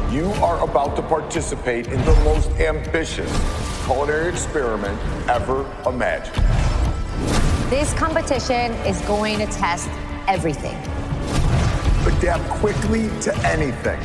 You are about to participate in the most ambitious culinary experiment ever imagined. This competition is going to test everything. Adapt quickly to anything.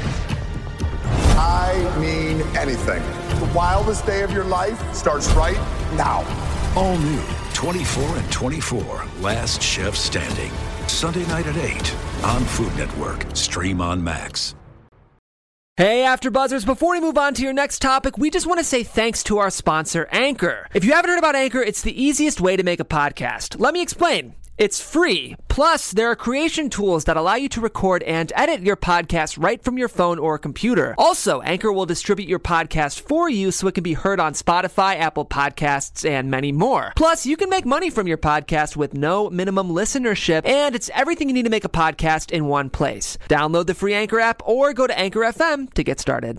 I mean anything. The wildest day of your life starts right now. All new 24 and 24, Last Chef Standing. Sunday night at 8 on Food Network. Stream on Max. Hey, AfterBuzzers, before we move on to your next topic, we just want to say thanks to our sponsor, Anchor. If you haven't heard about Anchor, it's the easiest way to make a podcast. Let me explain. It's free. Plus, there are creation tools that allow you to record and edit your podcast right from your phone or computer. Also, Anchor will distribute your podcast for you so it can be heard on Spotify, Apple Podcasts, and many more. Plus, you can make money from your podcast with no minimum listenership, and it's everything you need to make a podcast in one place. Download the free Anchor app or go to Anchor FM to get started.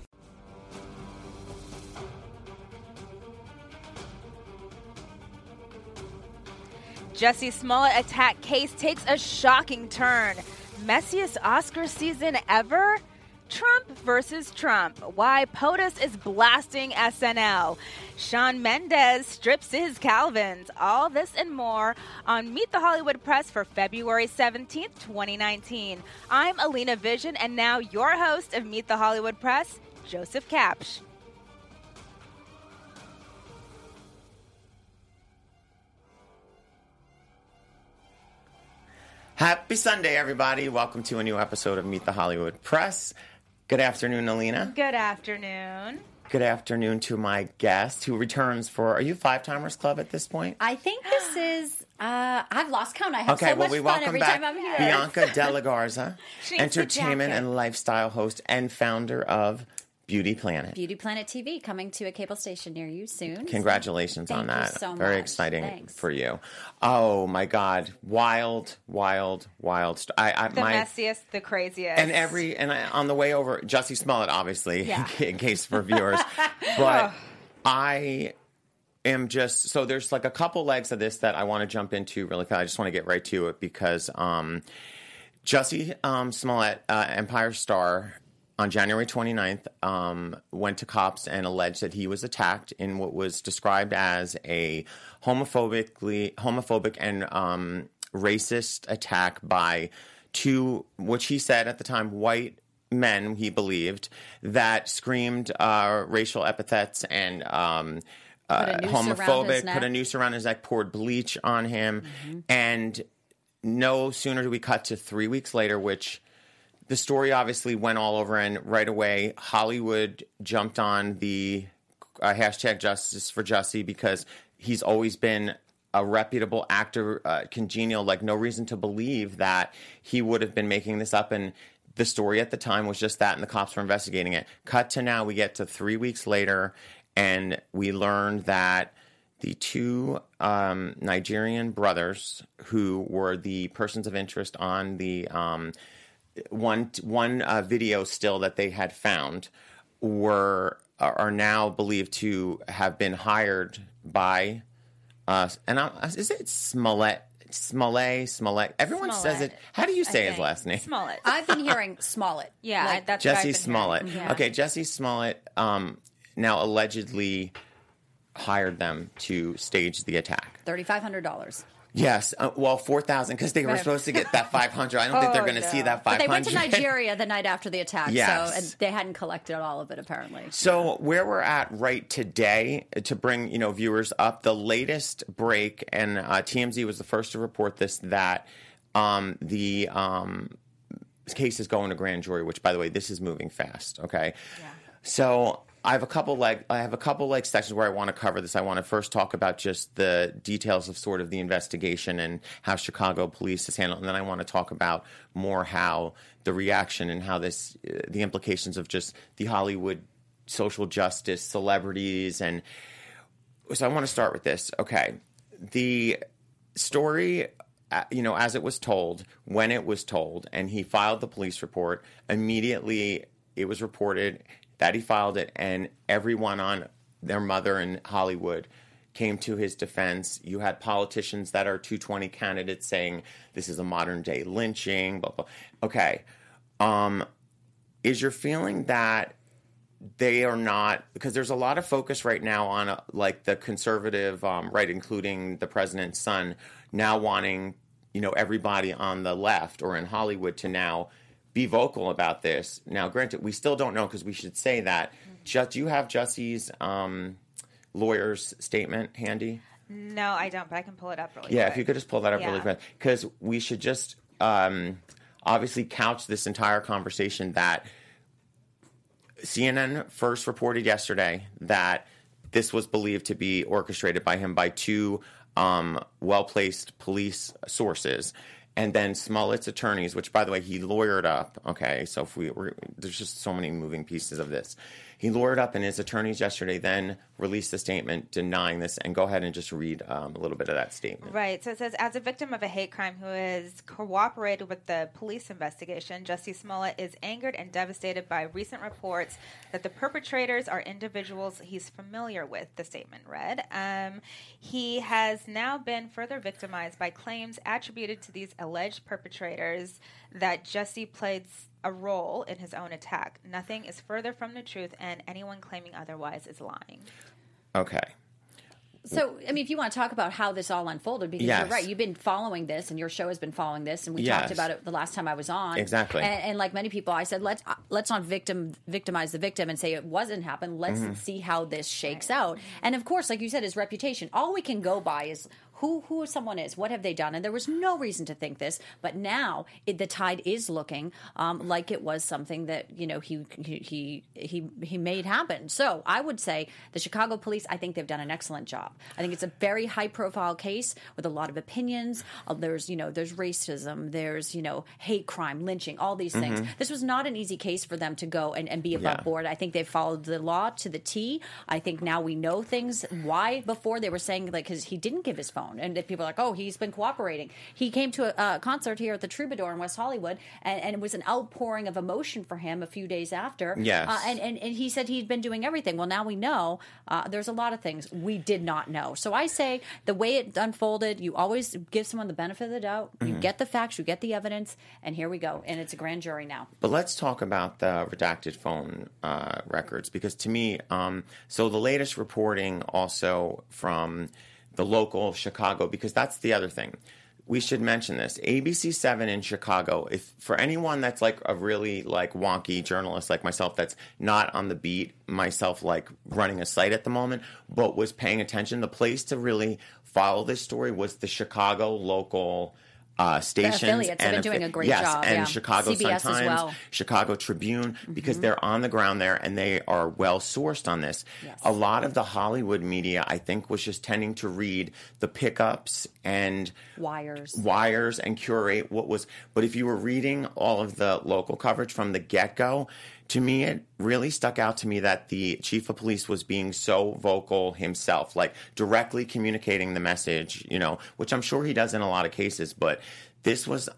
Jussie Smollett attack case takes a shocking turn. Messiest Oscar season ever? Trump versus Trump. Why POTUS is blasting SNL. Shawn Mendes strips his Calvins. All this and more on Meet the Hollywood Press for February 17th, 2019. I'm Alina Vision, and now your host of Meet the Hollywood Press, Joseph Kapsch. Happy Sunday, everybody. Welcome to a new episode of Meet the Hollywood Press. Good afternoon, Alina. Good afternoon. Good afternoon to my guest who returns for, are you Five Timers Club at this point? I think this is, I've lost count. I have okay, so well, much we fun welcome every back time I'm here. Bianca Della Garza, She needs the entertainment jacket. and lifestyle host and founder of Beauty Planet. Beauty Planet TV coming to a cable station near you soon. Congratulations on Thank you that. so Very much. exciting Thanks. for you. Oh my God. Wild. The messiest, the craziest. On the way over, Jussie Smollett, obviously, Yeah. in case for viewers. But I am just, so there's like a couple legs of this that I want to jump into really fast. I just want to get right to it because Jussie Smollett, Empire Star, on January 29th, went to cops and alleged that he was attacked in what was described as a homophobic and racist attack by two, which he said at the time, white men, he believed, that screamed racial epithets and homophobic, put a noose around his neck, poured bleach on him. Mm-hmm. And no sooner do we cut to 3 weeks later, which the story obviously went all over, and right away Hollywood jumped on the hashtag Justice for Jussie because he's always been a reputable actor, congenial, like no reason to believe that he would have been making this up. And the story at the time was just that, and the cops were investigating it. Cut to now, we get to 3 weeks later, and we learned that the two Nigerian brothers who were the persons of interest on the one video still that they had found are now believed to have been hired by is it Smollett? Everyone says it. How do you say his last name? Smollett. I've been hearing Smollett. Yeah, that's what I've Jussie been Smollett. hearing. Yeah. Okay, Jussie Smollett now allegedly hired them to stage the attack. $3,500. Yes, well, 4,000 because they were supposed to get that 500. I don't think they're going to see that 500. But they went to Nigeria the night after the attack, Yes. so and they hadn't collected all of it apparently. So where we're at right today, to bring viewers up, the latest break, and TMZ was the first to report this, that the case is going to grand jury. Which, by the way, this is moving fast. Okay, yeah. So I have a couple sections where I want to cover this. I want to first talk about just the details of sort of the investigation and how Chicago police has handled it. And then I want to talk about more how the reaction and how this, the implications of just the Hollywood social justice, celebrities. And so I want to start with this. Okay. The story, as it was told, when it was told, and he filed the police report, immediately it was reported that he filed it, and everyone on their mother in Hollywood came to his defense. You had politicians that are 220 candidates saying this is a modern-day lynching, blah, blah. Okay. Is your feeling that they are not, because there's a lot of focus right now on like the conservative right, including the president's son, now wanting, you know, everybody on the left or in Hollywood to now be vocal about this. Now, granted, we still don't know, because we should say that. Do you have Jesse's lawyer's statement handy? No, I don't, but I can pull it up really Yeah, quick. if you could just pull that up really quick. Because we should just obviously couch this entire conversation that CNN first reported yesterday that this was believed to be orchestrated by him by two well-placed police sources. And then Smollett's attorneys, which, by the way, he lawyered up. Okay, so if there's just so many moving pieces of this. He lawyered up, and his attorneys yesterday then released a statement denying this. And go ahead and just read a little bit of that statement. Right. So it says, as a victim of a hate crime who has cooperated with the police investigation, Jussie Smollett is angered and devastated by recent reports that the perpetrators are individuals he's familiar with, the statement read. He has now been further victimized by claims attributed to these alleged perpetrators that Jussie played a role in his own attack. Nothing is further from the truth, and anyone claiming otherwise is lying. Okay. So, I mean, if you want to talk about how this all unfolded, because Yes. you're right, you've been following this, and your show has been following this, and we Yes. talked about it the last time I was on. Exactly. And like many people, I said, let's not victimize the victim and say it wasn't happen. Let's see how this shakes out. And of course, like you said, his reputation. All we can go by is who someone is, what have they done, and there was no reason to think this. But now the tide is looking like it was something that he made happen. So I would say the Chicago police, I think they've done an excellent job. I think it's a very high profile case with a lot of opinions. There's racism, there's hate crime, lynching, all these things. This was not an easy case for them to go and be above board. I think they followed the law to the T. I think now we know things. Why before they were saying because he didn't give his phone. And people are like, oh, he's been cooperating. He came to a concert here at the Troubadour in West Hollywood, and it was an outpouring of emotion for him a few days after. Yes. And he said he'd been doing everything. Well, now we know there's a lot of things we did not know. So I say the way it unfolded, you always give someone the benefit of the doubt. You get the facts, you get the evidence, and here we go. And it's a grand jury now. But let's talk about the redacted phone records, because to me, so the latest reporting also from the local Chicago, because that's the other thing. We should mention this. ABC7 in Chicago, if for anyone that's like a really like wonky journalist like myself that's not on the beat, myself like running a site at the moment, but was paying attention, the place to really follow this story was the Chicago local stations. Affiliates have been doing a great job. And yeah. Chicago CBS Sun-Times, as well. Chicago Tribune, because they're on the ground there and they are well sourced on this. Yes. A lot of the Hollywood media, I think, was just tending to read the pickups and wires and curate what was. But if you were reading all of the local coverage from the get-go, to me, it really stuck out to me that the chief of police was being so vocal himself, like directly communicating the message, which I'm sure he does in a lot of cases. But this was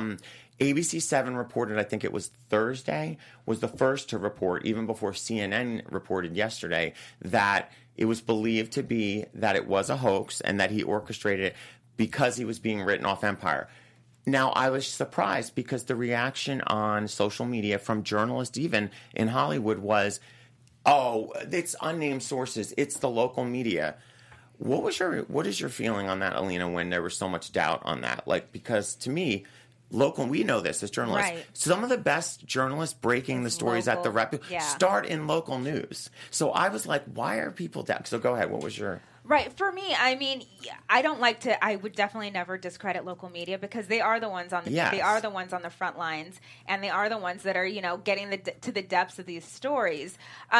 ABC7 reported, I think it was Thursday, was the first to report, even before CNN reported yesterday, that it was believed to be that it was a hoax and that he orchestrated it because he was being written off Empire. Now, I was surprised because the reaction on social media from journalists even in Hollywood was, oh, it's unnamed sources. It's the local media. What is your feeling on that, Alina, when there was so much doubt on that? Like, because to me, we know this as journalists. Right. Some of the best journalists breaking the stories at the start in local news. So I was like, why are people down? So go ahead. What was your... Right. For me, I mean, I would definitely never discredit local media because they are the ones on the front lines, and they are the ones that are, getting to the depths of these stories.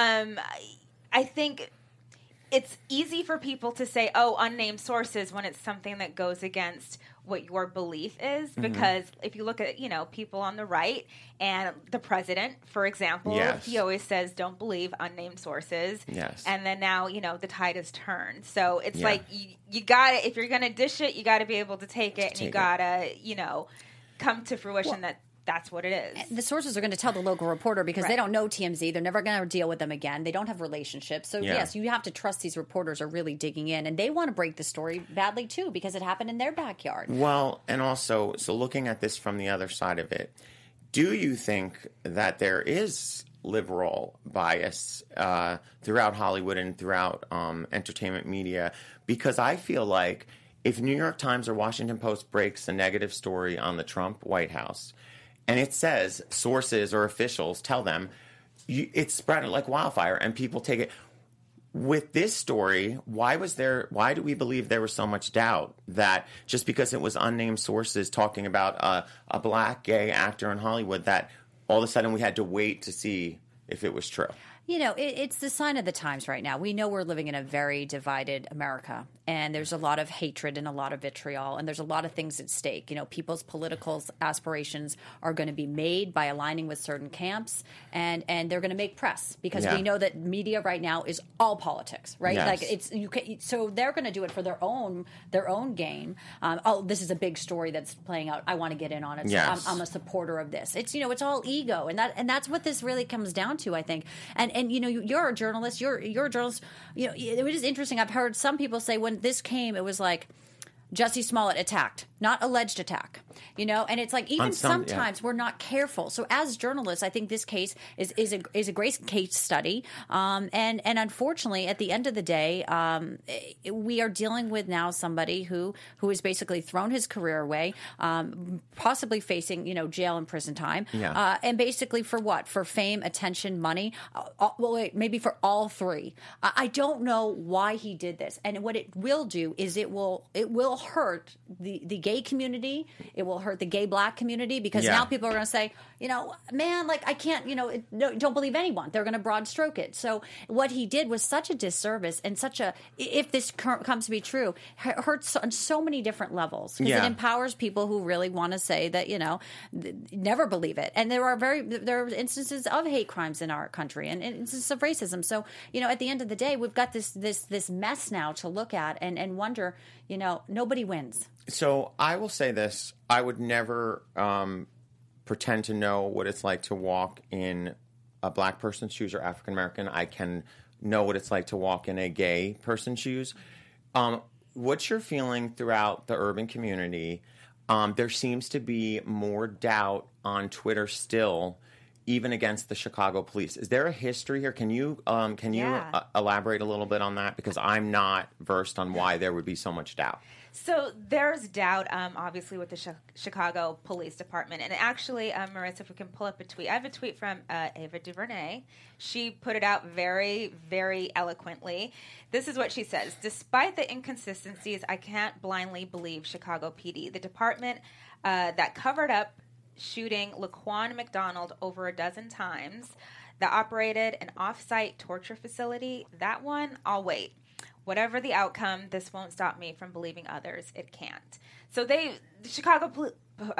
I think it's easy for people to say, oh, unnamed sources when it's something that goes against what your belief is, because if you look at, people on the right and the president, for example, he always says, don't believe unnamed sources. Yes. And then now, the tide has turned. So it's like you got to, if you're going to dish it, you got to be able to take it, and you got to, come to fruition that's what it is. The sources are going to tell the local reporter because they don't know TMZ. They're never going to deal with them again. They don't have relationships. So, yes, you have to trust these reporters are really digging in. And they want to break the story badly, too, because it happened in their backyard. Well, and also, so looking at this from the other side of it, do you think that there is liberal bias throughout Hollywood and throughout entertainment media, because I feel like if New York Times or Washington Post breaks a negative story on the Trump White House and it says sources or officials tell them, it's spread like wildfire and people take it. With this story, why do we believe there was so much doubt that just because it was unnamed sources talking about a black gay actor in Hollywood that all of a sudden we had to wait to see if it was true? You know, it's the sign of the times right now. We know we're living in a very divided America, and there's a lot of hatred and a lot of vitriol, and there's a lot of things at stake. You know, people's political aspirations are going to be made by aligning with certain camps, and they're going to make press because we know that media right now is all politics, right? Yes. Like so they're going to do it for their own game. This is a big story that's playing out. I want to get in on it. So Yes. I'm a supporter of this. It's it's all ego, and that's what this really comes down to, I think. And you're a journalist. You're a journalist. It was interesting. I've heard some people say when this came, it was like Jussie Smollett attacked, not alleged attack. And it's like even sometimes we're not careful. So as journalists, I think this case is a great case study. And unfortunately, at the end of the day, we are dealing with now somebody who has basically thrown his career away, possibly facing jail and prison time. Yeah. And basically for what? For fame, attention, money. Maybe for all three. I don't know why he did this. And what it will do is it will hurt the gay community. It will hurt the gay black community because now people are going to say, man, like I can't, don't believe anyone. They're going to broad stroke it. So what he did was such a disservice and if this comes to be true, hurts on so many different levels because it empowers people who really want to say that, never believe it. And there are instances of hate crimes in our country and instances of racism. So, at the end of the day, we've got this mess now to look at and wonder, nobody wins. So I will say this. I would never pretend to know what it's like to walk in a black person's shoes or African American. I can know what it's like to walk in a gay person's shoes. What's your feeling throughout the urban community? There seems to be more doubt on Twitter still, even against the Chicago police. Is there a history here? Can you elaborate a little bit on that? Because I'm not versed on why there would be so much doubt. So there's doubt, obviously, with the Chicago Police Department. And actually, Marissa, if we can pull up a tweet. I have a tweet from Ava DuVernay. She put it out very, very eloquently. This is what she says. Despite the inconsistencies, I can't blindly believe Chicago PD. The department that covered up shooting Laquan McDonald over a dozen times, that operated an off-site torture facility, that one, I'll wait. Whatever the outcome, this won't stop me from believing others. It can't. So the Chicago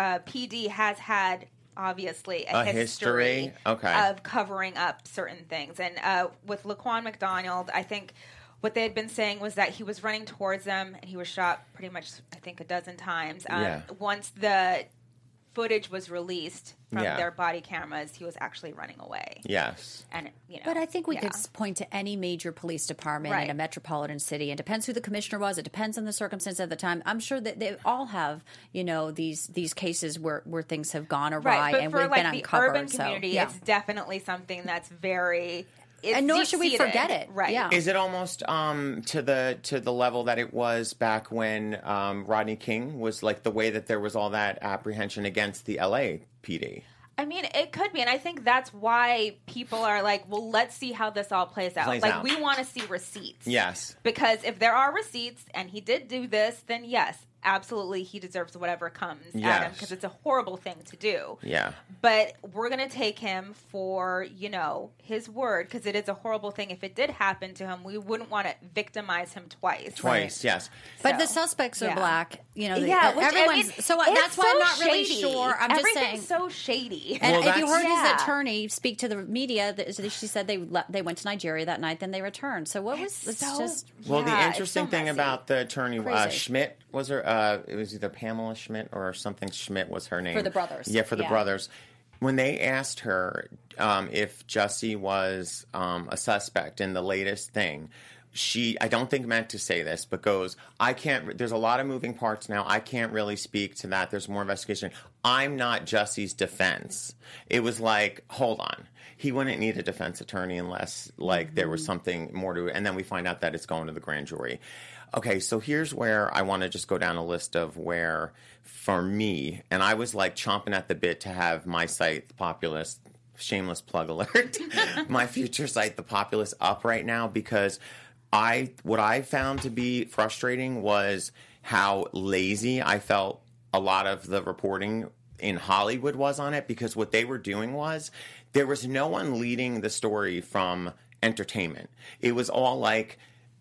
PD has had, obviously, a history of covering up certain things. And with Laquan McDonald, I think what they had been saying was that he was running towards them and he was shot pretty much, I think, a dozen times. Once the footage was released from their body cameras, he was actually running away. Yes. And but I think we could point to any major police department in a metropolitan city. It depends who the commissioner was. It depends on the circumstance at the time. I'm sure that they all have, these cases where things have gone awry and we've been uncovered. For the urban community, it's definitely something that's very... and nor should we forget it. Right. Yeah. Is it almost to the level that it was back when Rodney King was like the way that there was all that apprehension against the LAPD? I mean, it could be. And I think that's why people are like, well, let's see how this all plays out. We want to see receipts. Yes. Because if there are receipts and he did do this, then yes, absolutely, he deserves whatever comes at him because it's a horrible thing to do. Yeah. But we're going to take him for, his word because it is a horrible thing. If it did happen to him, we wouldn't want to victimize him twice. Yes. But the suspects are black. Everyone's... so that's why I'm not really sure. I'm just saying. Everything's so shady. And if you heard his attorney speak to the media, she said they went to Nigeria that night, then they returned. So what was the interesting thing about the attorney, Schmidt was her. It was either Pamela Schmidt or something Schmidt was her name. For the brothers. Yeah, for the brothers. When they asked her if Jussie was a suspect in the latest thing, she, I don't think meant to say this, but goes, there's a lot of moving parts now. I can't really speak to that. There's more investigation. I'm not Jussie's defense. It was like, hold on. He wouldn't need a defense attorney unless, like, there was something more to it. And then we find out that it's going to the grand jury. Okay, so here's where I want to just go down a list of where, for me, and I was, like, chomping at the bit to have my site, The Populist, shameless plug alert, my future site, The Populist, up right now because what I found to be frustrating was how lazy I felt a lot of the reporting in Hollywood was on it, because what they were doing was there was no one leading the story from entertainment. It was all like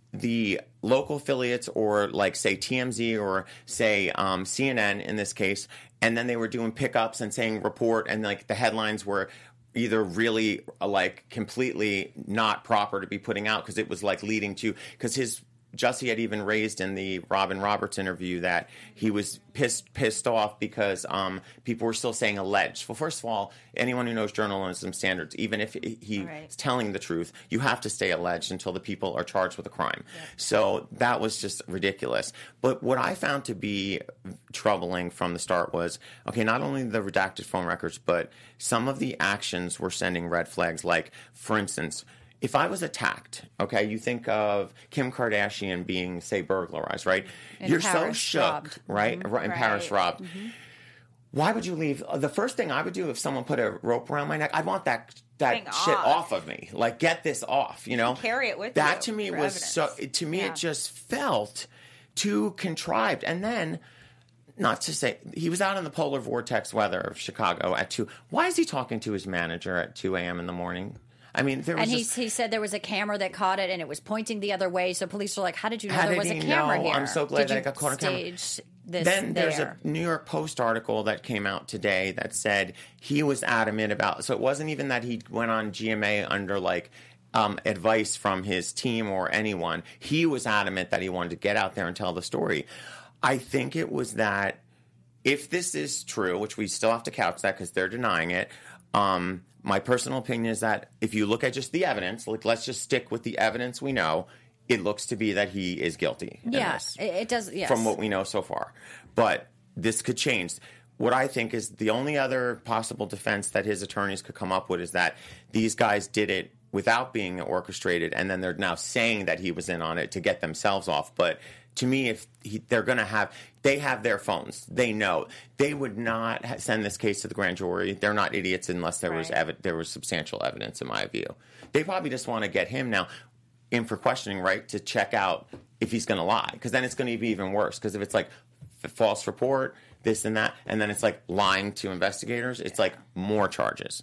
the local affiliates or like say TMZ or say CNN in this case, and then they were doing pickups and saying report, and like the headlines were either really like completely not proper to be putting out because it was like leading to, because Jussie had even raised in the Robin Roberts interview that he was pissed off because people were still saying alleged. Well, first of all, anyone who knows journalism standards, even if he's telling the truth, you have to stay alleged until the people are charged with a crime. Yep. So that was just ridiculous. But what I found to be troubling from the start was, okay, not only the redacted phone records, but some of the actions were sending red flags. Like, for instance, if I was attacked, okay, you think of Kim Kardashian being, say, burglarized, right? You're so shook, robbed. Right? Mm-hmm. And Paris robbed. Mm-hmm. Why would you leave? The first thing I would do if someone put a rope around my neck, I'd want that shit off of me. Like, get this off, you know? Carry it with you. That to me was so, to me it just felt too contrived. And then, not to say, he was out in the polar vortex weather of Chicago at 2. Why is he talking to his manager at 2 a.m. in the morning? I mean, there was he said there was a camera that caught it and it was pointing the other way. So police were like, "How did you know there was a camera here?" I'm so glad that I got caught on camera. Then there's a New York Post article that came out today that said he was adamant about. So it wasn't even that he went on GMA under like advice from his team or anyone. He was adamant that he wanted to get out there and tell the story. I think it was that if this is true, which we still have to couch that because they're denying it. My personal opinion is that if you look at just the evidence, like let's just stick with the evidence we know, it looks to be that he is guilty. Yes, it does. Yes. From what we know so far. But this could change. What I think is the only other possible defense that his attorneys could come up with is that these guys did it without being orchestrated, and then they're now saying that he was in on it to get themselves off. But to me, if they're going to have, they have their phones. They know they would not send this case to the grand jury. They're not idiots unless there was there was substantial evidence, in my view. They probably just want to get him now in for questioning, right, to check out if he's going to lie, because then it's going to be even worse. Because if it's like false report, this and that, and then it's like lying to investigators, it's like more charges.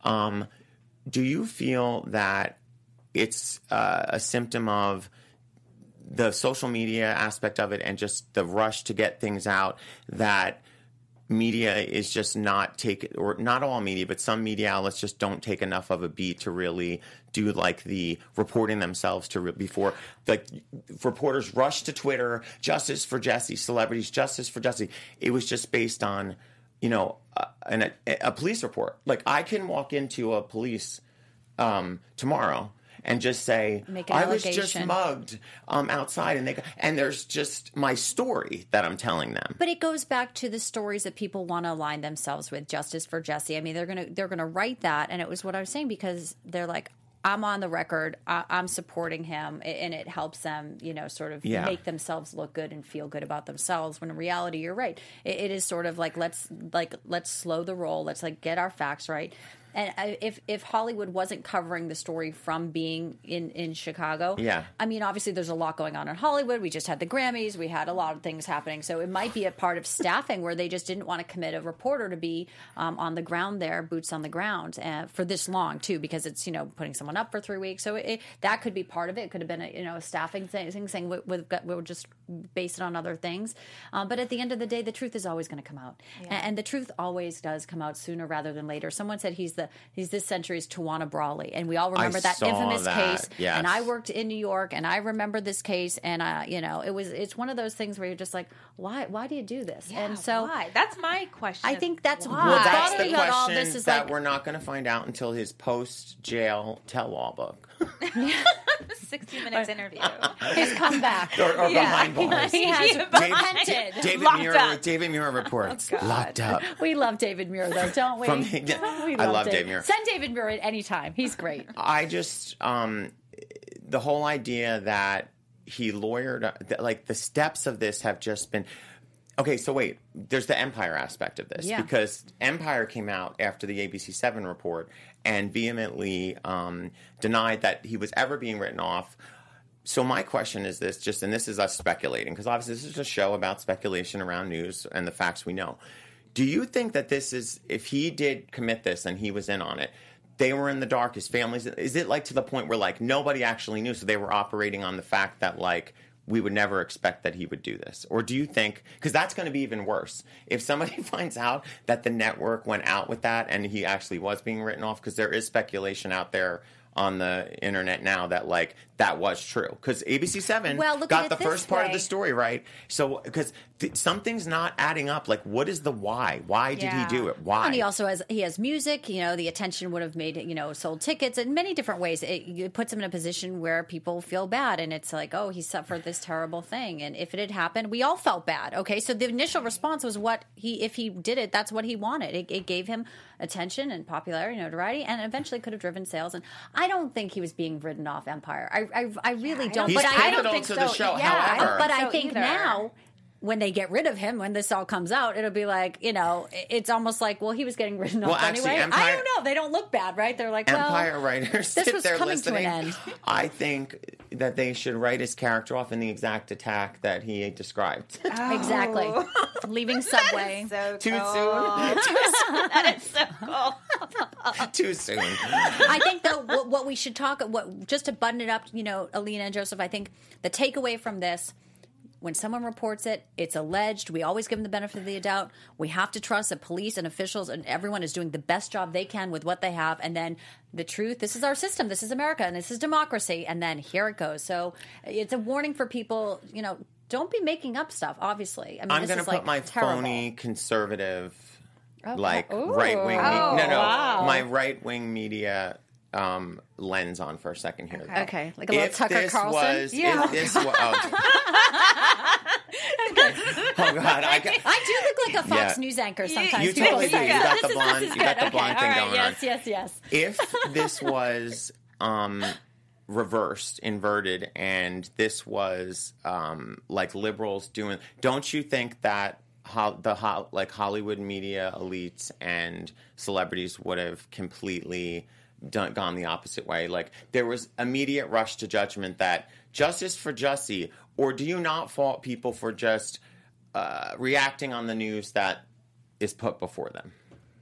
Do you feel that it's a symptom of the social media aspect of it and just the rush to get things out, that media is just not taking, or not all media, but some media outlets just don't take enough of a beat to really do like the reporting themselves before, like reporters rush to Twitter, justice for Jussie, celebrities, justice for Jussie. It was just based on, you know, a police report. Like I can walk into a police tomorrow and just say, I was just mugged outside, and there's just my story that I'm telling them. But it goes back to the stories that people want to align themselves with. Justice for Jussie. I mean, they're gonna write that, and it was what I was saying, because they're like, I'm on the record, I'm supporting him, and it helps them, you know, sort of make themselves look good and feel good about themselves. When in reality, you're right. It is sort of like let's slow the roll. Let's like get our facts right. And if Hollywood wasn't covering the story from being in Chicago, I mean, obviously there's a lot going on in Hollywood. We just had the Grammys. We had a lot of things happening. So it might be a part of staffing where they just didn't want to commit a reporter to be on the ground there, boots on the ground, for this long, too, because it's, you know, putting someone up for 3 weeks. So that could be part of it. It could have been a staffing thing saying we'll just base it on other things. But at the end of the day, the truth is always going to come out. And the truth always does come out sooner rather than later. Someone said he's this century's Tawana Brawley, and we all remember that infamous case. Yes. And I worked in New York, and I remember this case, and you know, it's one of those things where you're just like, why do you do this? Yeah, and so why? That's my question. I think that's why. Well, that's the question all this is that like, we're not going to find out until his post-jail tell-all book. 60 Minutes interview. His comeback. or behind bars. He has repented. David Muir reports. Locked up. We love David Muir, though, don't we? We I love David Muir. Send David Muir at any time. He's great. I just, the whole idea that he lawyered, like the steps of this have just been. Okay, so wait, there's the Empire aspect of this. Yeah. Because Empire came out after the ABC7 report and vehemently denied that he was ever being written off. So my question is this, and this is us speculating, because obviously this is a show about speculation around news and the facts we know. Do you think that this is, if he did commit this and he was in on it, they were in the dark, his family's, is it like to the point where like nobody actually knew, so they were operating on the fact that like, we would never expect that he would do this? Or do you think, because that's going to be even worse, if somebody finds out that the network went out with that and he actually was being written off, because there is speculation out there on the internet now that like that was true, because ABC7 got the first part of the story right. So because something's not adding up. Like, what is the why? Why did he do it? Why? And he also has music. You know, the attention would have made sold tickets in many different ways. It puts him in a position where people feel bad, and it's like, oh, he suffered this terrible thing. And if it had happened, we all felt bad. Okay, so the initial response was if he did it, that's what he wanted. It gave him attention and popularity, notoriety, and eventually could have driven sales. And I don't think he was being ridden off Empire. I really don't. He's but I don't pivotal think to so. the show. Yeah, However, but I think now, when they get rid of him, when this all comes out, it'll be like, it's almost like, well, he was getting ridden off actually, anyway. I don't know. They don't look bad, right? They're like, Empire writers this sit was there coming listening. to an end. I think that they should write his character off in the exact attack that he described. Exactly. Leaving Subway. So Too cool. soon. That is so cool. Too soon. I think, though, what we should talk, just to button it up, Alina and Joseph, I think the takeaway from this, when someone reports it, it's alleged. We always give them the benefit of the doubt. We have to trust that police and officials and everyone is doing the best job they can with what they have. And then the truth, this is our system, this is America, and this is democracy. And then here it goes. So it's a warning for people, don't be making up stuff, obviously. I mean, I'm going to put my phony conservative, right-wing, my right-wing media lens on for a second here. Okay. Like a little Tucker Carlson? If this was, oh God, I do look like a Fox News anchor sometimes. You totally do. You got the blonde, thing All right, going on. Yes. If this was reversed, inverted, and this was like liberals doing, don't you think that Hollywood media elites and celebrities would have completely gone the opposite way? Like, there was immediate rush to judgment that justice for Jussie, or do you not fault people for just reacting on the news that is put before them?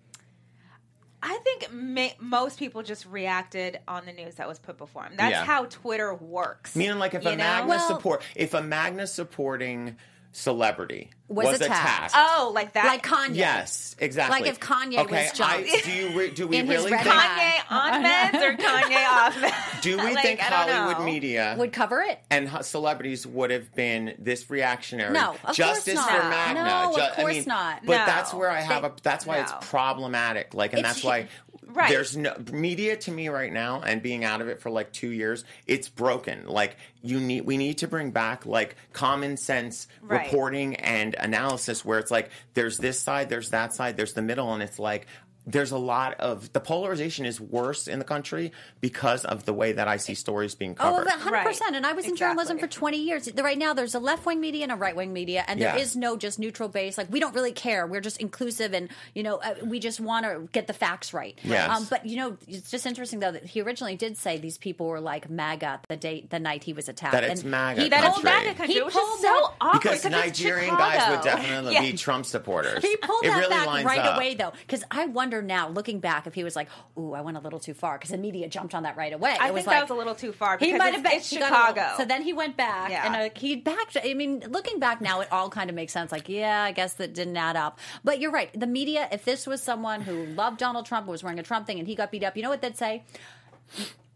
I think most people just reacted on the news that was put before them. That's how Twitter works. Meaning, like, if a Magna supporting celebrity was attacked. Oh, like that? Like Kanye. Yes, exactly. Like if Kanye was jumped. Do we really think Kanye on meds or Kanye off meds? Do we think Hollywood media would cover it? And celebrities would have been this reactionary? No, of justice course not. for Magna. No, of course not. But that's where I have that's why it's problematic. Like, and that's why there's no media to me right now, and being out of it for like 2 years, it's broken. Like, we need to bring back like common sense reporting and analysis, where it's like there's this side, there's that side, there's the middle, and it's like there's a lot of the polarization is worse in the country because of the way that I see stories being covered. Oh, 100%. And I was in journalism for 20 years. Right now, there's a left-wing media and a right-wing media, and there is no just neutral base. Like, we don't really care. We're just inclusive, and, we just want to get the facts right. Yes. But, it's just interesting, though, that he originally did say these people were like MAGA the night he was attacked. That it's MAGA He pulled MAGA country, which is so awkward. Because Nigerian guys would definitely be Trump supporters. He pulled that really back right up. away, though, because I wonder now, looking back, if he was like, ooh, I went a little too far, because the media jumped on that right away. I think that was a little too far, because he might have been Chicago. So then he went back, and he backed. I mean, looking back now, it all kind of makes sense. Like, I guess that didn't add up. But you're right. The media, if this was someone who loved Donald Trump, who was wearing a Trump thing, and he got beat up, you know what they'd say?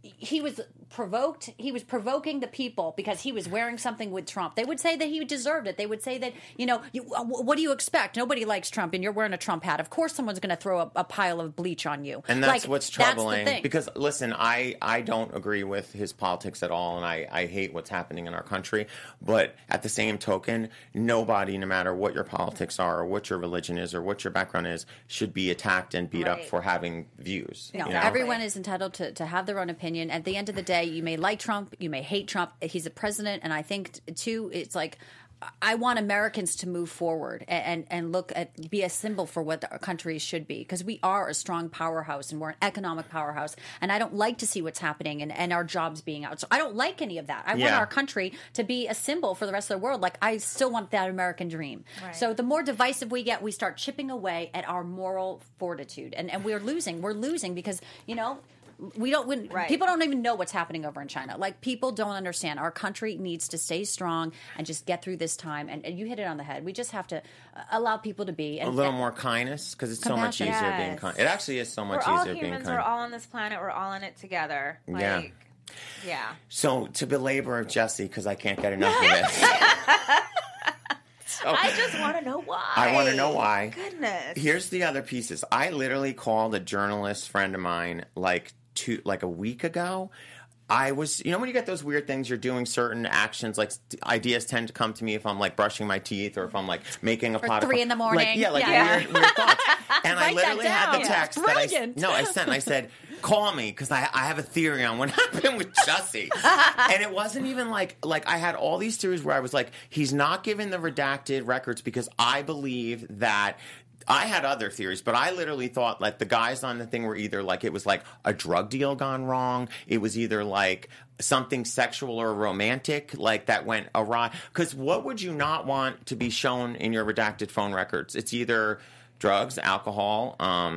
he was provoked. He was provoking the people because he was wearing something with Trump. They would say that he deserved it. They would say that, what do you expect? Nobody likes Trump, and you're wearing a Trump hat. Of course someone's going to throw a pile of bleach on you. And that's what's troubling. That's the thing. Because, listen, I don't agree with his politics at all, and I hate what's happening in our country. But at the same token, nobody, no matter what your politics are or what your religion is or what your background is, should be attacked and beat up for having views. No, everyone is entitled to have their own opinion. At the end of the day, you may like Trump, you may hate Trump. He's a president, and I think too, it's like I want Americans to move forward and look at be a symbol for what our country should be, because we are a strong powerhouse and we're an economic powerhouse. And I don't like to see what's happening and our jobs being out. So I don't like any of that. I want our country to be a symbol for the rest of the world. Like, I still want that American dream. Right. So the more divisive we get, we start chipping away at our moral fortitude, and we're losing. We're losing because we don't win. Right. People don't even know what's happening over in China. Like, people don't understand. Our country needs to stay strong and just get through this time. And you hit it on the head. We just have to allow people to be. And, a little more kindness, because it's so much easier being kind. It actually is so much easier being kind. We're all humans. We're all on this planet. We're all in it together. Yeah. So, to belabor Jesse, because I can't get enough of this. I just want to know why. I want to know why. Goodness. Here's the other pieces. I literally called a journalist friend of mine like a week ago. I was, when you get those weird things, you're doing certain actions, like ideas tend to come to me if I'm like brushing my teeth or if I'm like making a pot of 3 a.m. weird thoughts. And I literally had the text that I sent. And I said, call me, because I have a theory on what happened with Jussie. And it wasn't even like I had all these theories where I was like, he's not giving the redacted records because I believe that. I had other theories, but I literally thought like the guys on the thing were either like it was like a drug deal gone wrong. It was either like something sexual or romantic like that went awry. Because what would you not want to be shown in your redacted phone records? It's either drugs, alcohol,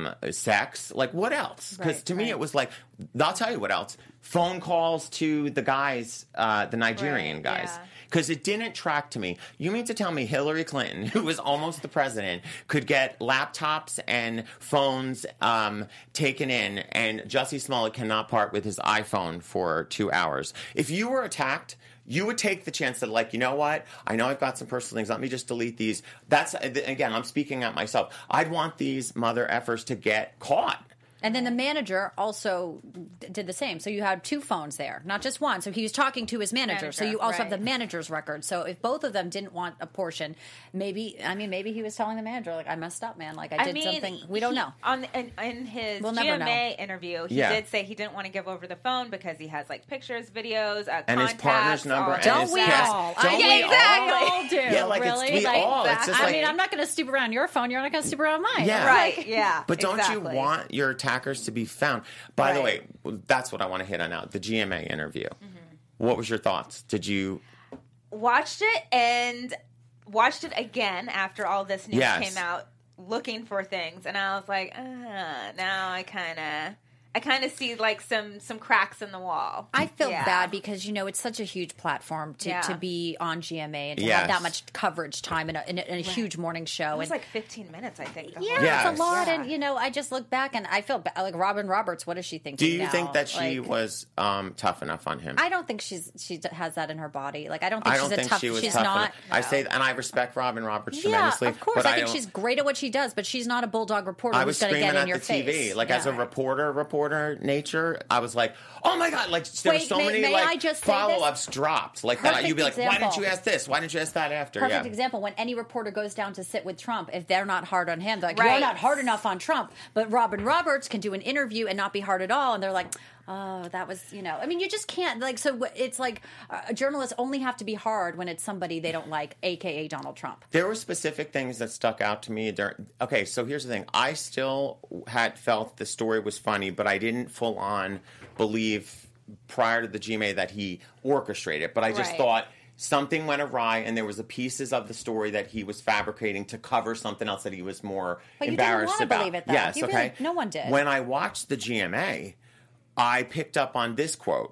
sex. Like, what else? Because to me it was like, I'll tell you what else. Phone calls to the guys, the Nigerian guys. Yeah. Because it didn't track to me. You mean to tell me Hillary Clinton, who was almost the president, could get laptops and phones taken in, and Jussie Smollett cannot part with his iPhone for 2 hours? If you were attacked, you would take the chance that, like, you know what? I know I've got some personal things. Let me just delete these. That's, again, I'm speaking at myself. I'd want these mother effers to get caught. And then the manager also did the same. So you had 2 phones there, not just one. So he was talking to his manager. So you also have the manager's record. So if both of them didn't want a portion, maybe he was telling the manager, like, I messed up, man. Like, I did something. We don't know. In his GMA interview, he did say he didn't want to give over the phone because he has, like, pictures, videos, and contacts, his partner's number. And don't we all? Don't we all do. Yeah, like, really? we all. It's just like, I'm not going to stoop around your phone. You're not going to stoop around mine. Yeah. Right, yeah. But don't you want your attackers to be found? By the way, that's what I want to hit on now. The GMA interview. Mm-hmm. What was your thoughts? Did you watched it and watched it again after all this news came out, looking for things, and I was like, now I kind of see like some cracks in the wall. I feel bad because it's such a huge platform to be on GMA and to have that much coverage time in a huge morning show. It was like 15 minutes, I think. It's a lot, and I just look back and I feel bad. Like Robin Roberts, what is she thinking? Do you think that she was tough enough on him? I don't think she has that in her body. Like, I don't think she's tough not. No. I say, and I respect Robin Roberts tremendously. Of course, I think she's great at what she does, but she's not a bulldog reporter who's going to get in your face. TV, like as a reporter nature, I was like, oh my god, like there were so many like follow-ups dropped like that. You'd be like, why didn't you ask this? Why didn't you ask that after? Perfect example, when any reporter goes down to sit with Trump, if they're not hard on him, they're like, you're not hard enough on Trump. But Robin Roberts can do an interview and not be hard at all, and they're like, oh, that was, I mean, you just can't, like, so it's like journalists only have to be hard when it's somebody they don't like, a.k.a. Donald Trump. There were specific things that stuck out to me. Okay, so here's the thing. I still had felt the story was funny, but I didn't full on believe prior to the GMA that he orchestrated. But I just thought something went awry, and there was the pieces of the story that he was fabricating to cover something else that he was more embarrassed about. Believe it, though. Yes, okay. No one did. When I watched the GMA, I picked up on this quote.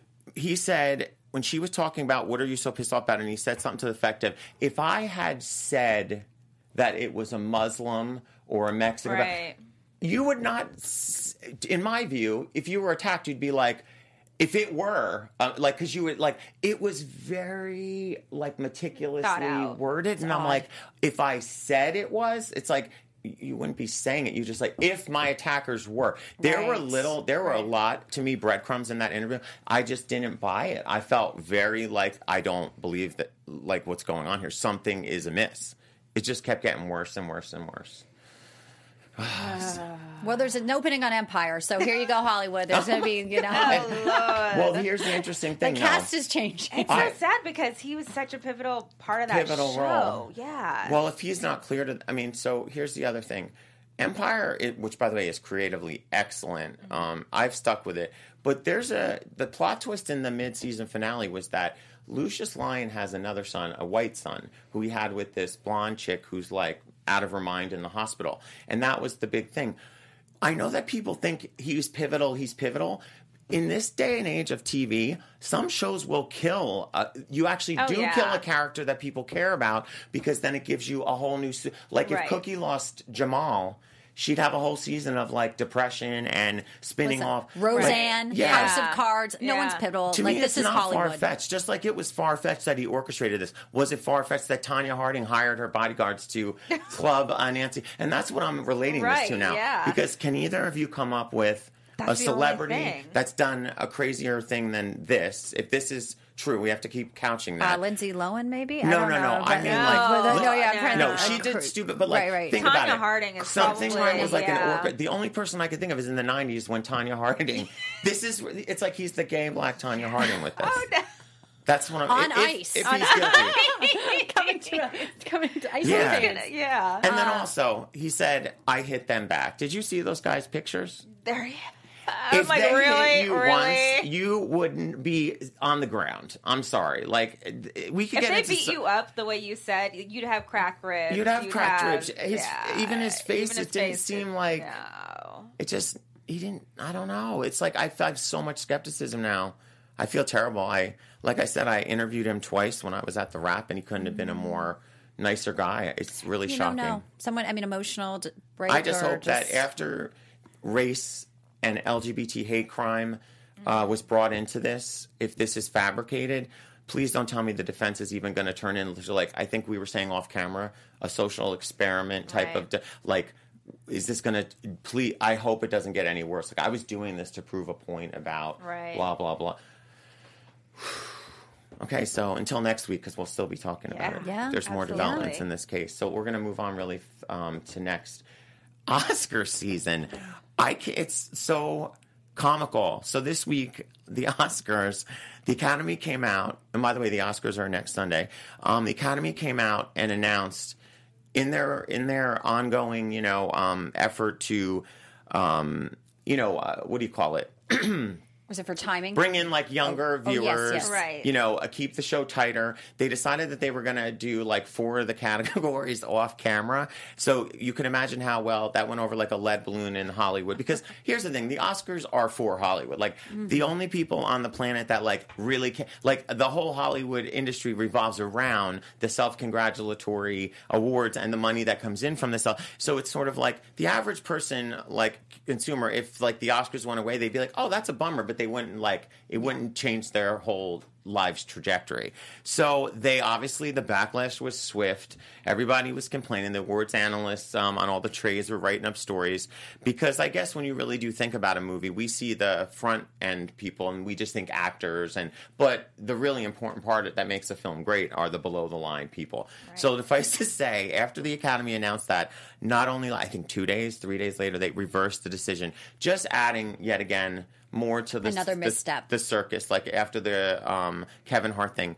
He said, when she was talking about what are you so pissed off about, and he said something to the effect of, if I had said that it was a Muslim or a Mexican, you would not, in my view, if you were attacked, you'd be like, If it were, like, because you would, like, it was very, like, meticulously worded. And I'm like, if I said it was, it's like, you wouldn't be saying it. You just like, if my attackers were. There were a lot, to me, breadcrumbs in that interview. I just didn't buy it. I felt very like, I don't believe that, like, what's going on here. Something is amiss. It just kept getting worse and worse and worse. Well, there's an opening on Empire, so here you go, Hollywood. There's going to be, Well, here's the interesting thing. The cast is changing. It's so sad because he was such a pivotal part of that show. Role. Yeah. Well, if he's not clear to, I mean, so here's the other thing. Empire, which by the way is creatively excellent. I've stuck with it, but the plot twist in the mid-season finale was that Lucius Lyon has another son, a white son, who he had with this blonde chick who's like out of her mind in the hospital. And that was the big thing. I know that people think he's pivotal. In this day and age of TV, some shows will kill. You actually kill a character that people care about because then it gives you a whole new... Like if Cookie lost Jamal... She'd have a whole season of like depression and spinning off. Roseanne, House of Cards. No one's pivotal. To like, me, this it's is not Hollywood. far-fetched. Just like it was far-fetched that he orchestrated this. Was it far-fetched that Tanya Harding hired her bodyguards to club Nancy? And that's what I'm relating this to now. Yeah. Because can either of you come up with a celebrity that's done a crazier thing than this? If this is true, we have to keep couching that. Lindsay Lohan, maybe? No. I mean, she did did stupid, but like, think Tanya about it. Harding is something probably, was like an orca. The only person I could think of is in the '90s when Tanya Harding. It's like he's the gay black Tanya Harding with this. Oh, no. That's one of on ice. If he's guilty. coming to ice. Yeah. And then also he said, "I hit them back." Did you see those guys' pictures? If like, they really, hit you really? once, you wouldn't be on the ground. I'm sorry. Like, we could if get they into beat you up the way you said, you'd have cracked ribs. You'd have cracked ribs. Even his face, even his didn't face seem like... No. It just... He didn't... I don't know. It's like I have so much skepticism now. I feel terrible. Like I said, I interviewed him twice when I was at the Wrap, and he couldn't have been a more nicer guy. It's really shocking. No. Someone, I mean, emotional, break. I just hope that after race and LGBT hate crime was brought into this, if this is fabricated, please don't tell me the defense is even going to turn into, like, I think we were saying off camera, a social experiment type of, like, is this going to, please, I hope it doesn't get any worse. Like, I was doing this to prove a point about blah, blah, blah. Okay, so until next week, because we'll still be talking about it. Yeah, there's more developments in this case. So we're going to move on really to next Oscar season. It's so comical. So this week, the Oscars, the Academy came out, and by the way, the Oscars are next Sunday. The Academy came out and announced in their ongoing, effort to, what do you call it? Was it for timing? Bring in like younger viewers, yes. Right. Keep the show tighter. They decided that they were going to do like 4 of the categories off camera. So you can imagine how well that went over like a lead balloon in Hollywood. Because here's the thing, the Oscars are for Hollywood. Like the only people on the planet that like really like the whole Hollywood industry revolves around the self-congratulatory awards and the money that comes in from this. So it's sort of like the average person, like consumer, if like the Oscars went away, they'd be like, oh, that's a bummer, but they wouldn't it wouldn't change their whole life's trajectory. So the backlash was swift. Everybody was complaining. The awards analysts on all the trays were writing up stories because I guess when you really do think about a movie, we see the front end people and we just think actors, but the really important part that makes a film great are the below the line people. Right. So suffice to say, after the Academy announced that, not only I think 3 days later, they reversed the decision, just adding yet again more to another misstep. The circus, like after the Kevin Hart thing.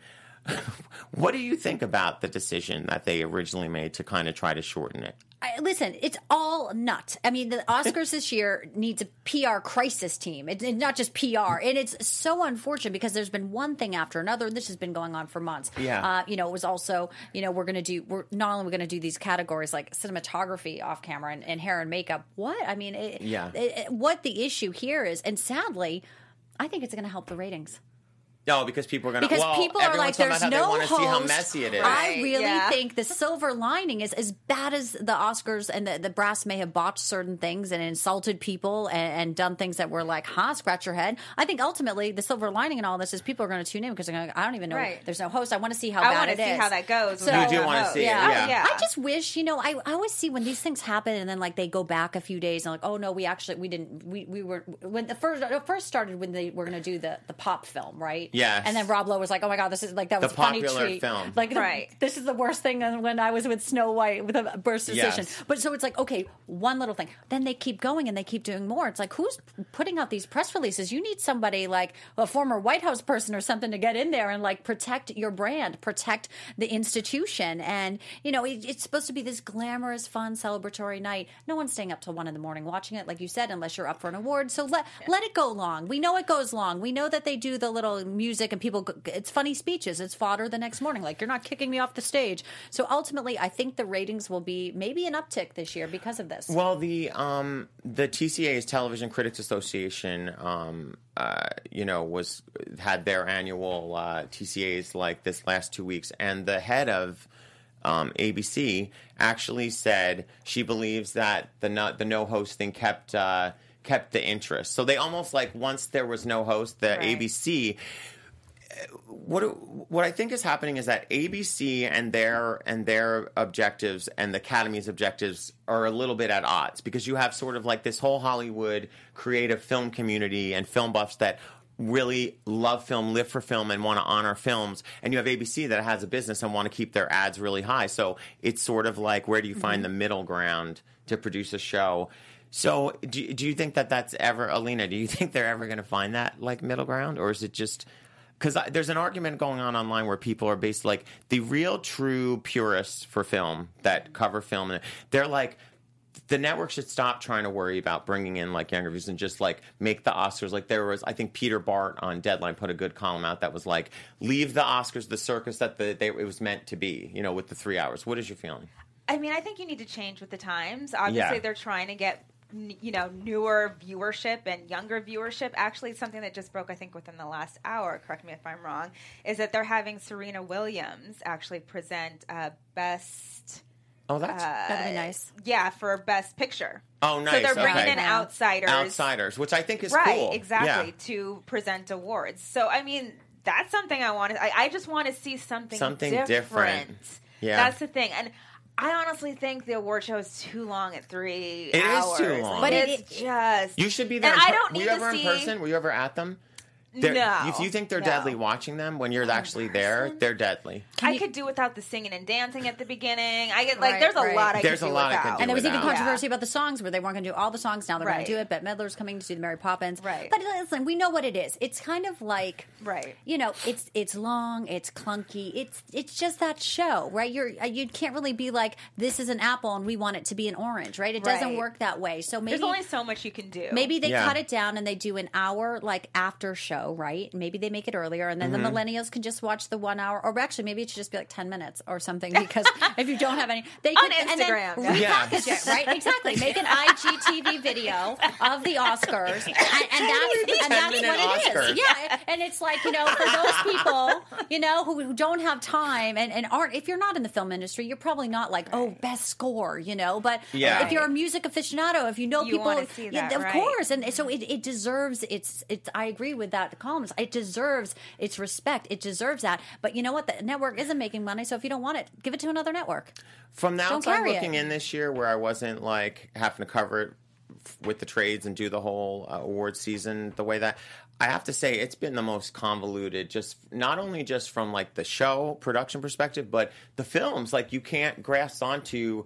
What do you think about the decision that they originally made to kind of try to shorten it? Listen, it's all nuts. I mean, the Oscars this year needs a PR crisis team. It's not just PR. And it's so unfortunate because there's been one thing after another. This has been going on for months. Yeah. It was also, we're not only going to do these categories like cinematography off camera and hair and makeup. What? I mean, what the issue here is, and sadly, I think it's going to help the ratings. No, because people are going to. Because Well, people are like, everyone's talking there's about how no they want to see how host. messy it is. I really yeah. think the silver lining is, as bad as the Oscars and the brass may have botched certain things and insulted people and done things that were like, scratch your head. I think ultimately the silver lining in all this is people are going to tune in because they're going to, I don't even know. Right. There's no host. I want to see how I bad want it to see is. how that goes. So- without You do a wanna host. see it, Yeah. yeah. I just wish, I always see when these things happen and then like they go back a few days and like, oh no, we were, when it first started when they were going to do the pop film, right? Yes. And then Rob Lowe was like, oh my God, this is like, that was The a funny popular treat. film. Like, Right. this is the worst thing when I was with Snow White with a burst decision. Yes. But so it's like, okay, one little thing. Then they keep going and they keep doing more. It's like, who's putting out these press releases? You need somebody like a former White House person or something to get in there and like protect your brand, protect the institution. And, it's supposed to be this glamorous, fun, celebratory night. No one's staying up till 1 a.m. watching it, like you said, unless you're up for an award. So let it go long. We know it goes long. We know that they do the little music and people, it's funny speeches. It's fodder the next morning. Like, you're not kicking me off the stage. So ultimately, I think the ratings will be maybe an uptick this year because of this. Well, the TCA's Television Critics Association, had their annual TCAs like this last 2 weeks, and the head of ABC actually said she believes that the no host thing kept the interest. So they almost like once there was no host, the ABC. What I think is happening is that ABC and their objectives and the Academy's objectives are a little bit at odds, because you have sort of like this whole Hollywood creative film community and film buffs that really love film, live for film, and want to honor films, and you have ABC that has a business and want to keep their ads really high. So it's sort of like, where do you find the middle ground to produce a show? So do you think that's ever, Alina, do you think they're ever going to find that like middle ground, or is it just... Because there's an argument going on online where people are based like the real true purists for film that cover film. They're like, the network should stop trying to worry about bringing in like younger viewers and just like make the Oscars. Like there was, I think Peter Bart on Deadline put a good column out that was like, leave the Oscars the circus that it was meant to be, with the 3 hours. What is your feeling? I mean, I think you need to change with the times. Obviously, they're trying to get newer viewership and younger viewership. Actually, something that just broke, I think, within the last hour, correct me if I'm wrong, is that they're having Serena Williams actually present best... Oh, that'd be nice. Yeah, for Best Picture. Oh, nice. So they're bringing in Yeah. outsiders. Which I think is right, cool. exactly, Yeah. to present awards. So, I mean, that's something I want to... I just want to see something different. Yeah. That's the thing. And I honestly think the award show is too long at 3 It is hours. too long. But But it's just... You should be there. And I don't Were need you ever to in see... person? Were you ever at them? No. If you think they're No. deadly watching them, when you're actually there, they're deadly. I could do without the singing and dancing at the beginning. I get Right, there's a right. lot I There's could a do lot I without. could do And there was even without. controversy about the songs where they weren't going to do all the songs. Now they're going Right. to do it. Bette Midler's coming to do the Mary Poppins. Right. But listen, we know what it is. It's kind of like, Right. it's long, it's clunky. It's just that show, right? You can't really be like, this is an apple and we want it to be an orange, right? It doesn't Right. work that way. So maybe There's only so much you can do. maybe they Yeah. cut it down and they do an hour like after show, right? Maybe they make it earlier, and then the millennials can just watch the 1 hour, or actually maybe it should just be like 10 minutes or something, because if you don't have any, they On can and then Instagram. Yeah. repackage it, right? Exactly. Make an IGTV video of the Oscars, and that's what 10-minute it Oscars. is. Yeah, and it's like, for those people, who don't have time and aren't, if you're not in the film industry, you're probably not like, oh, best score, but Yeah. if you're a music aficionado, if you know You people, wanna see that, of right. course, and so it deserves its. I agree with that columnist. It deserves its respect. It deserves that. But you know what? The network isn't making money, so if you don't want it, give it to another network. From the Don't outside carry looking it. in this year, where I wasn't like having to cover it with the trades and do the whole award season the way that, I have to say it's been the most convoluted, just not only just from like the show production perspective, but the films. Like you can't grasp onto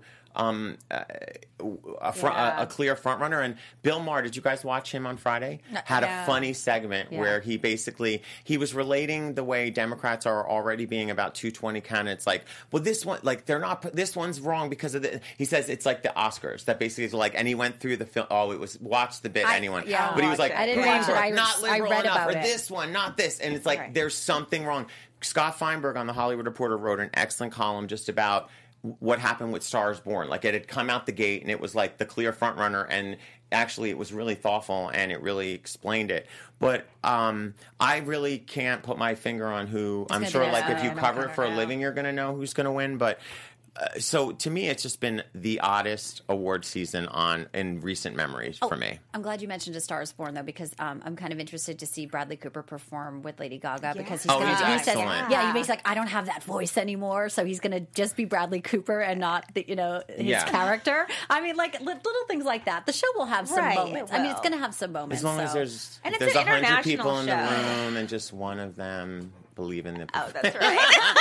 a clear front runner. And Bill Maher, did you guys watch him on Friday? Had a funny segment where he was relating the way Democrats are already being about 220 candidates. Like, well, this one, like they're not. This one's wrong because of the. He says it's like the Oscars. That basically is like, and he went through the film. Oh, it was watch the bit. Anyone? yeah, but he was like, I didn't Greens watch it. are I not liberal read enough, about or it. this one, not this, and it's like Right. there's something wrong. Scott Feinberg on the Hollywood Reporter wrote an excellent column just about what happened with Stars Born. Like it had come out the gate and it was like the clear front runner, and actually it was really thoughtful and it really explained it. But I really can't put my finger on who. I'm sure, like, if you cover it for a living, you're going to know who's going to win. But so to me, it's just been the oddest award season in recent memories for me. I'm glad you mentioned A Star Is Born, though, because I'm kind of interested to see Bradley Cooper perform with Lady Gaga because he's going to. He's excellent. He makes like, I don't have that voice anymore, so he's going to just be Bradley Cooper and not his character. I mean, like little things like that. The show will have some moments. I mean, it's going to have some moments. As long as there's 100 people in the room and just one of them believe in the. Oh, that's right.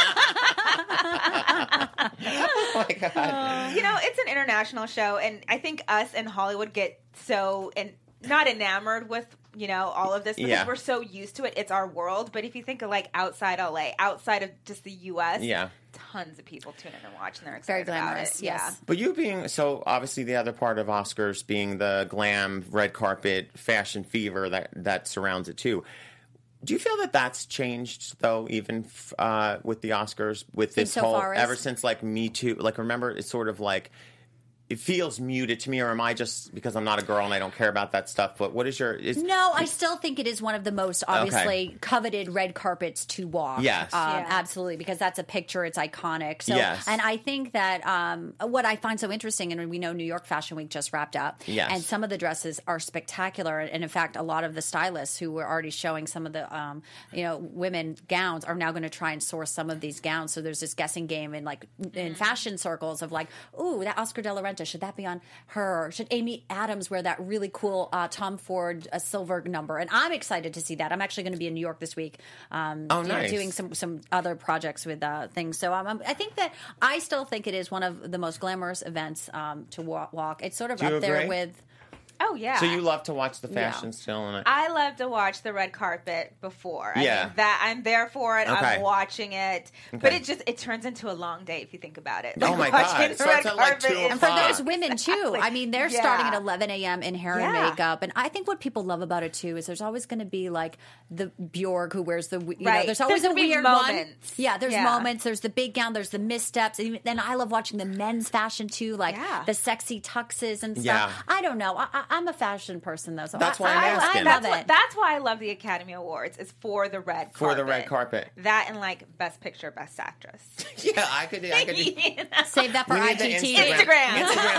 Oh my God. It's an international show, and I think us in Hollywood get so not enamored with all of this because we're so used to it. It's our world. But if you think of like outside LA, outside of just the US, tons of people tune in and watch, and they're excited very glamorous, about it. yes. Yeah. But you being so obviously the other part of Oscars being the glam, red carpet, fashion fever that surrounds it too. Do you feel that that's changed, though, even with the Oscars, with this whole, ever since, like, Me Too? Like, remember, it's sort of like, it feels muted to me, or am I just, because I'm not a girl and I don't care about that stuff, but what is your... No, I still think it is one of the most, obviously, coveted red carpets to walk. Yes. Absolutely, because that's a picture, it's iconic. So, and I think that what I find so interesting, and we know New York Fashion Week just wrapped up, and some of the dresses are spectacular, and in fact, a lot of the stylists who were already showing some of the, women gowns are now going to try and source some of these gowns, so there's this guessing game in fashion circles of like, ooh, that Oscar de la Renta, should that be on her? Should Amy Adams wear that really cool Tom Ford silver number? And I'm excited to see that. I'm actually going to be in New York this week, nice. Doing some other projects with things. So I think that I still think it is one of the most glamorous events to walk. It's sort of up there with. Oh, yeah. So you love to watch the fashion still? And I love to watch the red carpet before. I mean, that I'm there for it. I'm watching it. But it turns into a long day if you think about it. Like, oh, my God. It starts at like 2 o'clock. And for those women, too. I mean, they're starting at 11 a.m. in hair and makeup. And I think what people love about it, too, is there's always going to be, like, the Bjork who wears the... there's always a weird moments. One. Yeah, there's moments. There's the big gown. There's the missteps. And then I love watching the men's fashion, too, like the sexy tuxes and stuff. Yeah. I don't know. I'm a fashion person, though. So that's why I'm asking. I love it. That's why I love the Academy Awards. It's for the red carpet. For the red carpet. That and like Best Picture, Best Actress. I could save that for IGTV. Instagram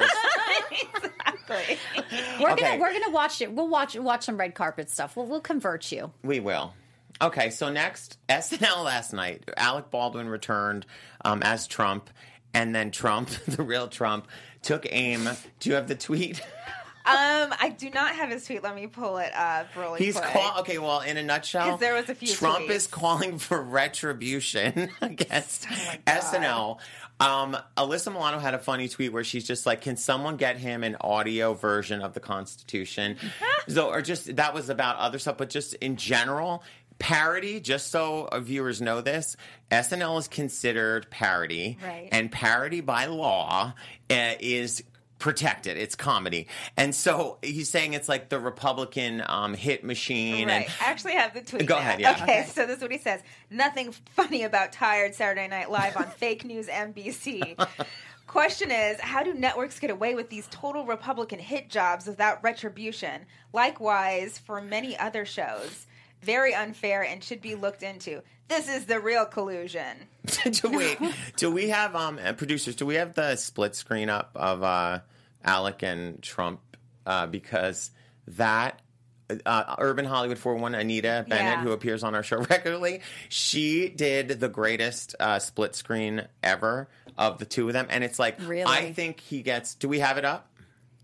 Oscars. Exactly. We're gonna watch it. We'll watch some red carpet stuff. We'll convert you. We will. Okay, so next, SNL last night. Alec Baldwin returned as Trump, and then Trump, the real Trump, took aim. Do you have the tweet? I do not have his tweet. Let me pull it up really quick. Okay, well, in a nutshell, 'cause there was a few Trump tweets. is calling for retribution against SNL. Alyssa Milano had a funny tweet where she's just like, can someone get him an audio version of the Constitution? That was about other stuff, but just in general, parody, just so viewers know this, SNL is considered parody, and parody by law is protected. It's comedy. And so he's saying it's like the Republican hit machine. Right. I actually have the tweet. Go ahead, yeah. Okay, so this is what he says. Nothing funny about tired Saturday Night Live on fake news NBC. Question is, how do networks get away with these total Republican hit jobs without retribution? Likewise, for many other shows. Very unfair and should be looked into. This is the real collusion. Do we have, producers, do we have the split screen up of Alec and Trump? Because that, Urban Hollywood 411, Anita Bennett, who appears on our show regularly, she did the greatest split screen ever of the two of them. And it's like, really? I think he gets, do we have it up?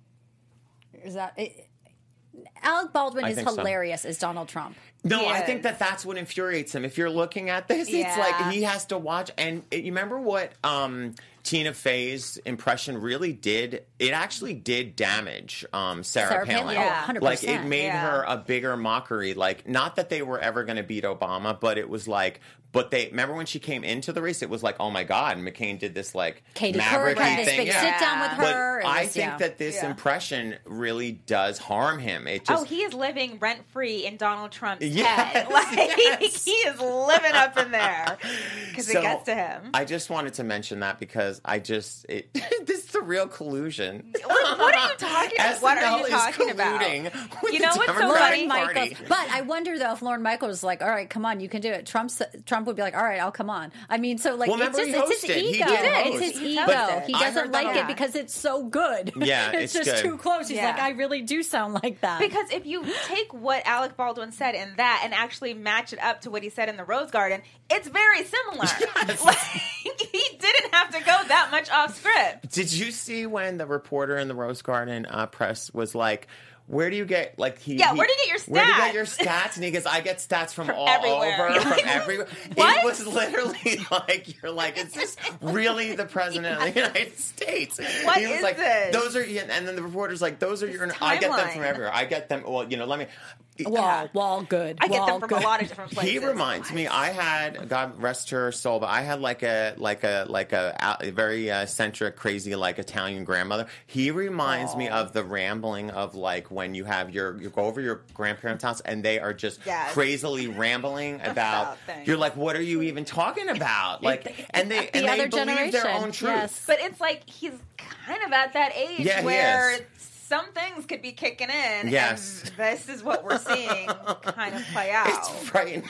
Is that it? Alec Baldwin is hilarious as Donald Trump. No, I think that's what infuriates him. If you're looking at this, it's like he has to watch. And you remember what Tina Fey's impression really did? It actually did damage Sarah Palin. Yeah, 100%. Like, it made her a bigger mockery. Like, not that they were ever going to beat Obama, but it was like... But they remember when she came into the race, it was like, oh my God, McCain did this like maverick thing. This big sit down with her. But I think that this impression really does harm him. It just, he is living rent free in Donald Trump's head. Like he is living up in there because it gets to him. I just wanted to mention that because this is the real collusion. What are you talking about? What are you SNL talking is about? colluding with You know the what's so Democratic funny? Party. But I wonder though if Lorne Michaels was like, all right, come on, you can do it. Trump would be like, all right, I'll come on. I mean, so like, Well, it's remember his he hosted. He ego. did It's host. his He ego. hosted. He I doesn't heard like that. it because it's so good. Yeah, it's it's just good. too close. He's Yeah. like, I really do sound like that. Because if you take what Alec Baldwin said in that and actually match it up to what he said in the Rose Garden, it's very similar. Like, he didn't have to go that much off script. Did you see when the reporter in the Rose Garden press was like, where do you get where do you get your Where do you get stats? your stats? And he goes, I get stats from all everywhere. over, from everywhere. What? It was literally like, you're like, is this really the president of the United States? What he was is like, this? those are, and then the reporter's like, those are your, I get them from timeline. everywhere. I get them, well, let me. Wall good. I get them Wall from good. a lot of different places. He reminds me. I had, God rest her soul, but I had like a very eccentric, crazy, like Italian grandmother. He reminds me of the rambling of like when you have you go over your grandparents' house and they are just Yes. crazily rambling about. About things. You're like, what are you even talking about? Like, and they The other believe their generation, own truth. yes. But it's like he's kind of at that age Yeah, he where is. some things could be kicking in. Yes. And this is what we're seeing kind of play out. It's frightening.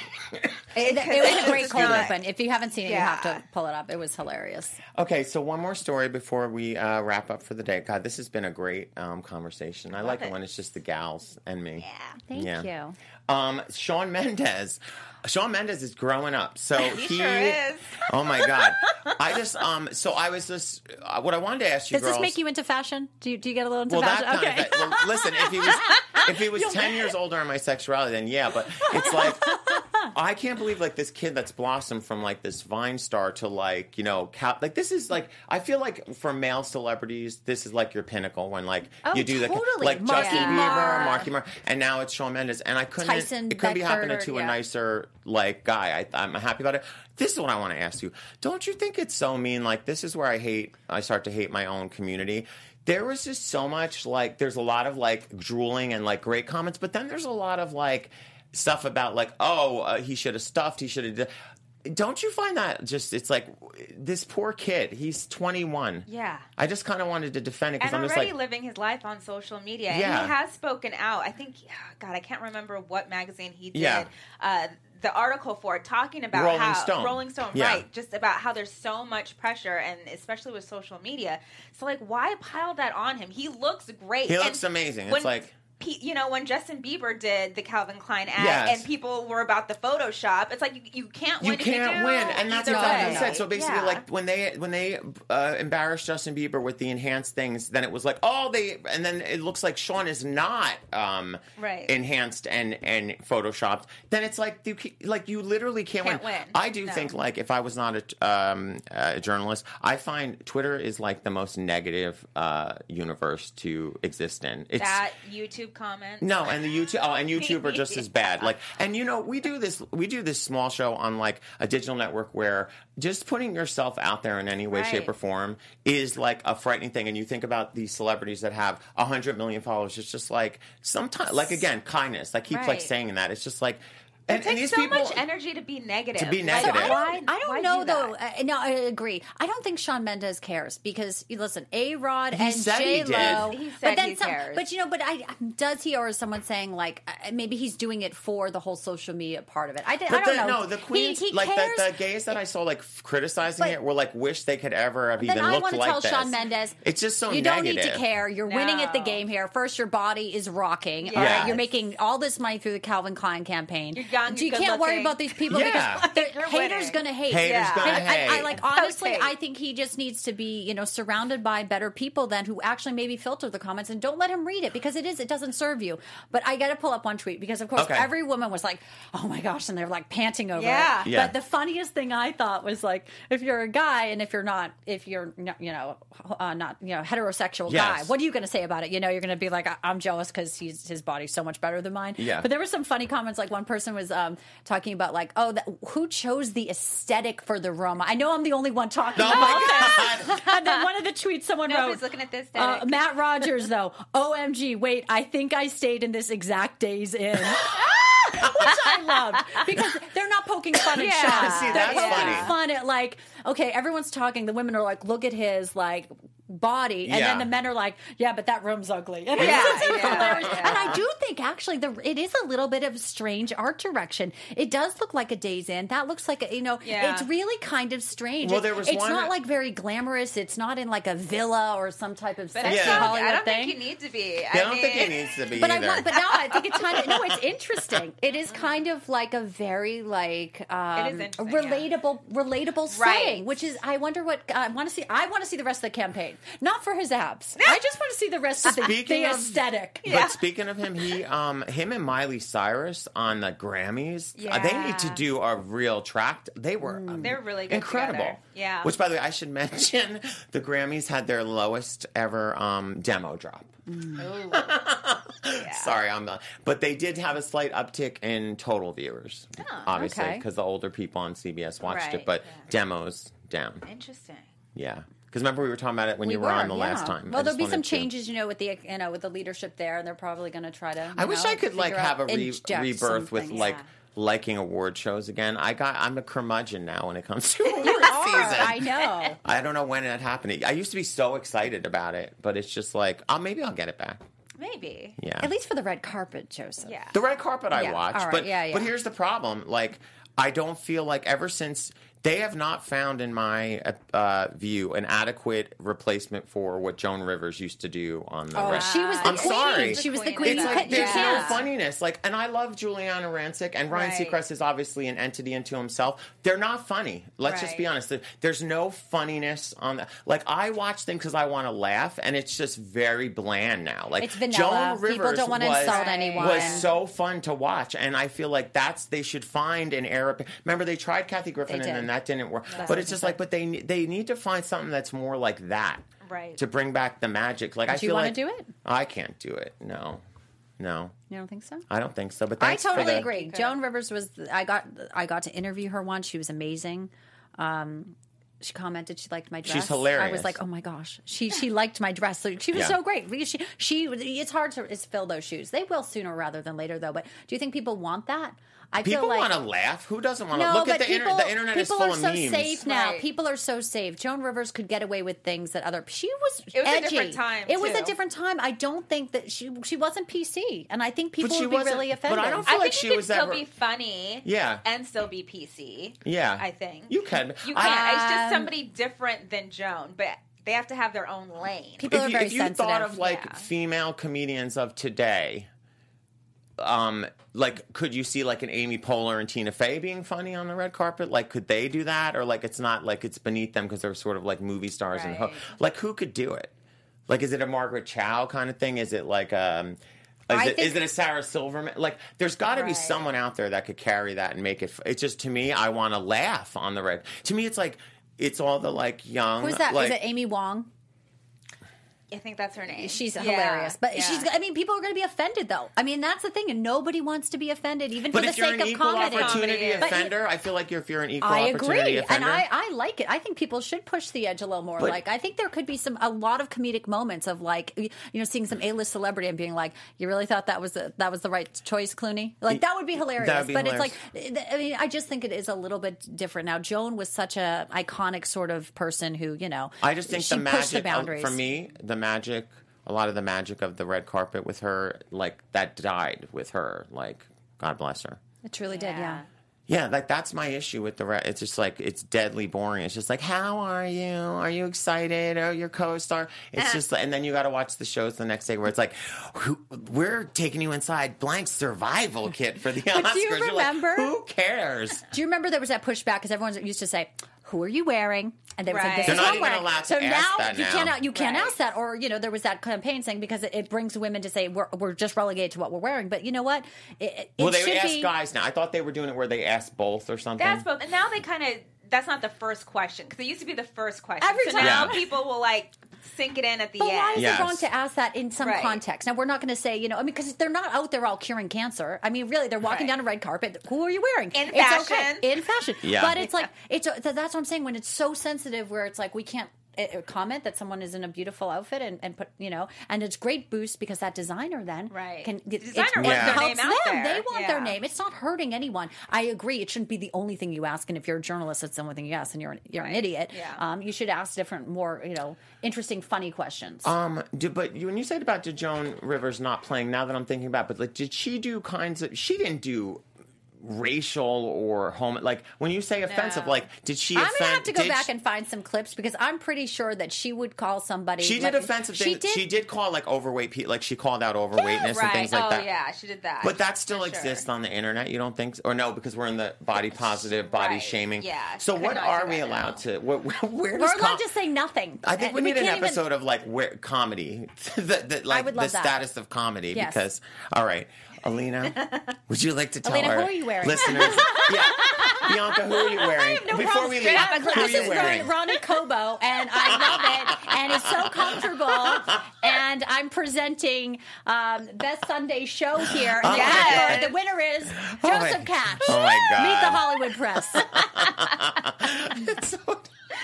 It was a great It's cold good. open. If you haven't seen it, you Yeah. have to pull it up. It was hilarious. Okay, so one more story before we wrap up for the day. God, this has been a great conversation. I like it it. when it's just the gals and me. Thank Yeah. you. Shawn Mendes. Shawn Mendes is growing up. So He sure is. Oh my God. I just so I was just what I wanted to ask you Does girls. this make you into fashion? Do you get a little into well, fashion? that kind Okay. of thing. Well, listen, if he was 10 years older on my sexuality, then yeah, but it's like I can't believe like this kid that's blossomed from like this Vine star to like, like this is like I feel like for male celebrities, this is like your pinnacle when like you do totally. like Justin Marky Bieber, Mark. Marky Mark, and now it's Shawn Mendes, and it couldn't be happening to a nicer like guy. I'm happy about it. This is what I want to ask you. Don't you think it's so mean? Like this is where I start to hate my own community. There was just so much like there's a lot of like drooling and like great comments, but then there's a lot of like stuff about like he should have stuffed, he should have. Don't you find that just it's like this poor kid? He's 21. Yeah. I just kind of wanted to defend it because And I'm just already like living his life on social media. Yeah. And he has spoken out. I think, God, I can't remember what magazine he did. Yeah. The article for it, talking about Rolling how Stone. Rolling Stone, Yeah. right? Just about how there's so much pressure, and especially with social media. So, like, why pile that on him? He looks great. he And looks amazing. It's when- like when Justin Bieber did the Calvin Klein ad Yes. and people were about the Photoshop, it's like you can't win. you can't win, and that's what either Jonathan way. said. So basically, Yeah. like when they embarrassed Justin Bieber with the enhanced things, then it was like and then it looks like Shawn is not Right. enhanced and photoshopped. Then it's like you literally can't Can't win. win. I do No. think like if I was not a journalist, I find Twitter is like the most negative universe to exist in. It's that YouTube comment. no, and the YouTube are just as bad. Like, and we do this small show on like a digital network where just putting yourself out there in any way, Right. shape, or form is like a frightening thing. And you think about these celebrities that have 100 million followers. It's just like sometimes, like again, kindness. I keep like Right. saying that. It's just like. It And takes these so people, much energy to be negative. To be Like, negative. So why, I why don't know do though. that? No, I agree. I don't think Shawn Mendes cares because listen, A-Rod He and said he J Lo. did. He said he some, cares. but does he, or is someone saying like maybe he's doing it for the whole social media part of it? I don't know. No, the queens, he like cares. the gays that I saw like criticizing But- it were like wish they could ever have Then even I looked want to like tell this. Shawn Mendes, It's just so you negative. don't need to care. You're winning at the No. game here. First, your body is rocking. All Yes. right, you're making all this money through the Calvin Klein campaign. You're young, So you you're can't worry good-looking. about these people Yeah. because the You're haters winning. gonna hate. Haters Yeah. gonna I hate. like honestly, Post-hate. I think he just needs to be, surrounded by better people than who actually maybe filter the comments and don't let him read it because it doesn't serve you. But I got to pull up one tweet because of course Okay. every woman was like, "Oh my gosh," and they're like panting over Yeah. it. Yeah. But the funniest thing I thought was like, if you're a guy and if you're not heterosexual guy, Yes. what are you going to say about it? You're going to be like, I'm jealous because his body's so much better than mine. Yeah. But there were some funny comments. Like one person was talking about like, who chose the aesthetic for the room? I know I'm the only one talking Oh about my this. And then one of the tweets someone Nobody's wrote, looking at this. Aesthetic. Matt Rogers though, OMG, wait, I think I stayed in this exact Days Inn. Which I loved because they're not poking poking fun at Yeah. Sean. See, They're that's poking funny. fun at like, okay, everyone's talking. The women are like, look at his like body, and Yeah. then the men are like, yeah, but that room's ugly. And Yeah, it's just yeah, hilarious. yeah. And I do think actually it is a little bit of strange art direction. It does look like a Days Inn. That looks like Yeah. it's really kind of strange. Well, there was it's one- not like very glamorous. It's not in like a villa or some type of But sexy I don't, Hollywood I don't thing. think you need to be. I don't think it needs to be But either. but now I think it's kind of no. It's interesting. It is kind of like a very like It is interesting, relatable Right. setting, which is I wonder what I want to see. I want to see the rest of the campaign, not for his abs. I just want to see the rest of the aesthetic. But speaking of him, him and Miley Cyrus on the Grammys, they need to do a real track. They were They're really good incredible. together. Yeah. Which, by the way, I should mention, the Grammys had their lowest ever demo drop. Sorry, I'm not. But they did have a slight uptick in total viewers, obviously, okay. because the older people on CBS watched Right. it. But demos down. Interesting. Yeah. Because remember we were talking about it when you were on the last time. Well, I there'll just be some wanted to- changes, with the with the leadership there, and they're probably going to try to. I wish I could have a inject rebirth some with things. liking award shows again. I'm a curmudgeon now when it comes to award You are. season. I know. I don't know when that happened. I used to be so excited about it, but it's just like, maybe I'll get it back. Maybe. Yeah. At least for the red carpet, Joseph. Yeah. The red carpet I Yeah, watch, all right, but yeah. but here's the problem. Like, I don't feel like ever since they have not found, in my view, an adequate replacement for what Joan Rivers used to do on the red. She was the I'm queen. sorry. She was the It's queen. It's You like couldn't- there's no yeah. funniness. Like, and I love Juliana Rancic, and Ryan Right. Seacrest is obviously an entity unto himself. They're not funny. Let's just be Right. honest. There's no funniness on that. Like, I watch them because I want to laugh, and it's just very bland now. Like, It's vanilla. Joan Rivers People don't want to was, insult anyone. was so fun to watch, and I feel like they should find an era. Remember, they tried Kathy Griffin, They and did. then that didn't work. That's But what it's just I like, but they need to find something that's more like that. Right. To bring back the magic. Like, I Do you feel wanna like do it? I can't do it. No. You don't think so? I don't think so. But I thanks for totally the, agree. Joan Rivers was. I got to interview her once. She was amazing. She commented she liked my dress. She's hilarious. I was like, oh my gosh, she liked my dress. So she was Yeah. so great. She it's hard to fill those shoes. They will sooner rather than later though. But do you think people want that? I People feel like want to laugh. Who doesn't want to no, look but at the internet? The internet is people full are of so memes. safe now. Right. People are so safe. Joan Rivers could get away with things that she was. It was a edgy. different time, It was a too. different time. I don't think that she wasn't PC, and I think people she would be wasn't- really but offended. I don't feel I like think she you can was still ever- be funny. Yeah. And still be PC. Yeah. I think. You can. You can. It's just somebody different than Joan, but they have to have their own lane. People are very if you sensitive. thought of like Yeah. female comedians of today, like, could you see like an Amy Poehler and Tina Fey being funny on the red carpet? Like, could they do that, or like it's not like it's beneath them because they're sort of like movie stars and Right. like who could do it? Like, is it a Margaret Chow kind of thing? Is it like is it a Sarah Silverman? Like, there's got to be Right. someone out there that could carry that and make it. It's just, to me, I want to laugh on the red. To me, it's like it's all the like young. Who's that? Like, Is it Amy Wong? I think that's her name. She's Yeah. hilarious, but Yeah. I mean, people are going to be offended, though. I mean, that's the thing, and nobody wants to be offended, even But for the if you're sake an of equal comedy. opportunity But offender, I feel like if you're an equal I opportunity agree, and offender, I like it. I think people should push the edge a little more. But- Like, I think there could be a lot of comedic moments of like, seeing some A-list celebrity and being like, "You really thought that was the right choice, Clooney?" Like, that would be hilarious. That would be but hilarious. it's like, I mean, I just think it is a little bit different now. Joan was such a iconic sort of person who, I just think she the pushed the magic boundaries. for me, a lot of the magic of the red carpet with her, like that died with her. Like, God bless her. It truly did, yeah. Yeah, like that's my issue with the red. It's just like it's deadly boring. It's just like, how are you? Are you excited? Oh, your co-star. It's just, and then you got to watch the shows the next day where it's like, we're taking you inside blank survival kit for the Oscars. But do you You're like, remember? who cares? Do you remember there was that pushback because everyone used to say, "Who are you wearing?" And they would say, Right. "This They're is not what I'm even wearing." allowed to so ask that you now. can't Right. ask that. Or there was that campaign saying because it brings women to say we're just relegated to what we're wearing. But you know what? Well, they should ask be, guys now. I thought they were doing it where they asked both or something. That's both. And now they kind of, that's not the first question, because it used to be the first question. Every so time. now Yeah. people will like sink it in at the But end. why is Yes. it wrong to ask that in some Right. context? Now, we're not going to say, I mean, because they're not out there all curing cancer. I mean, really, they're walking Right. down a red carpet. Who are you wearing? In It's fashion. okay. In fashion. Yeah. But it's like, that's what I'm saying, when it's so sensitive where it's like, we can't comment that someone is in a beautiful outfit and put, and it's great boost because that designer then can designer wants their name out there. They want their name. It's not hurting anyone. I agree. It shouldn't be the only thing you ask. And if you're a journalist, it's the only thing you ask, and you're an idiot. Yeah. You should ask different, more interesting, funny questions. But when you said about Joan Rivers not playing, now that I'm thinking about it, but like, did she do she didn't do racial or when you say offensive, did she offend? I'm gonna have to go back and find some clips because I'm pretty sure that she would call somebody. She did offensive things. She did call overweight people, she called out overweightness and things like that. Oh yeah, she did that. But that still exists on the internet. You don't think so? Or no, because we're in the body positive, body shaming. Yeah. So what are we allowed to? We're allowed to say nothing. I think we need an episode of comedy, I would love the status of comedy. Yes. Because all right. Alina, would you like to tell Alina, our who are you wearing? Listeners? Yeah. Bianca, who are you wearing? I have no Before we leave, who are you wearing? This is Ronnie Kobo, and I love it, and it's so comfortable, and I'm presenting Best Sunday Show here. And the winner is Joseph Katch. Oh, my God. Meet the Hollywood Press. It's so...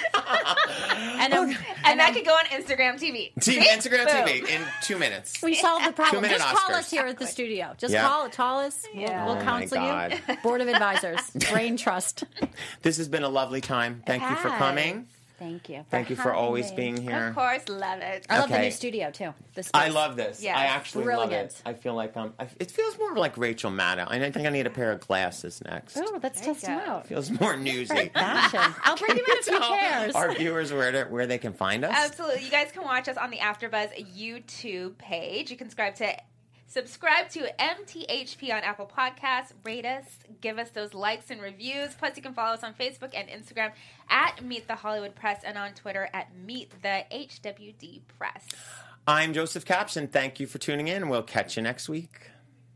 and that could go on Instagram TV. Instagram TV in 2 minutes. We solved the problem. 2-minute Just Oscars. call us here at the studio. Just call us. We'll counsel you. Board of Advisors. Brain Trust. This has been a lovely time. Thank you for coming. Thank you. Thank you for always being here. Of course, love it. I love the new studio too. I love this. Yes. I actually love it. I feel like it feels more like Rachel Maddow. I think I need a pair of glasses next. Oh, let's test them out. It feels more newsy. Fashion. I'll bring you in a few chairs. Our viewers where they can find us. Absolutely. You guys can watch us on the AfterBuzz YouTube page. You can subscribe to MTHP on Apple Podcasts. Rate us. Give us those likes and reviews. Plus, you can follow us on Facebook and Instagram at Meet the Hollywood Press and on Twitter at Meet the HWD Press. I'm Joseph Capson. Thank you for tuning in. We'll catch you next week.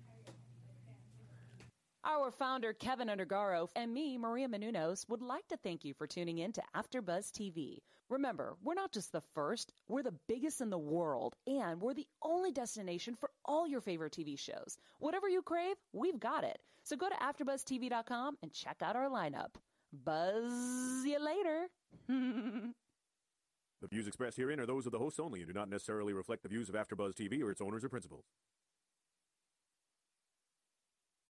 Our founder, Kevin Undergaro, and me, Maria Menounos, would like to thank you for tuning in to AfterBuzz TV. Remember, we're not just the first, we're the biggest in the world, and we're the only destination for all your favorite TV shows. Whatever you crave, we've got it. So go to AfterBuzzTV.com and check out our lineup. Buzz you later. The views expressed herein are those of the hosts only and do not necessarily reflect the views of AfterBuzz TV or its owners or principals.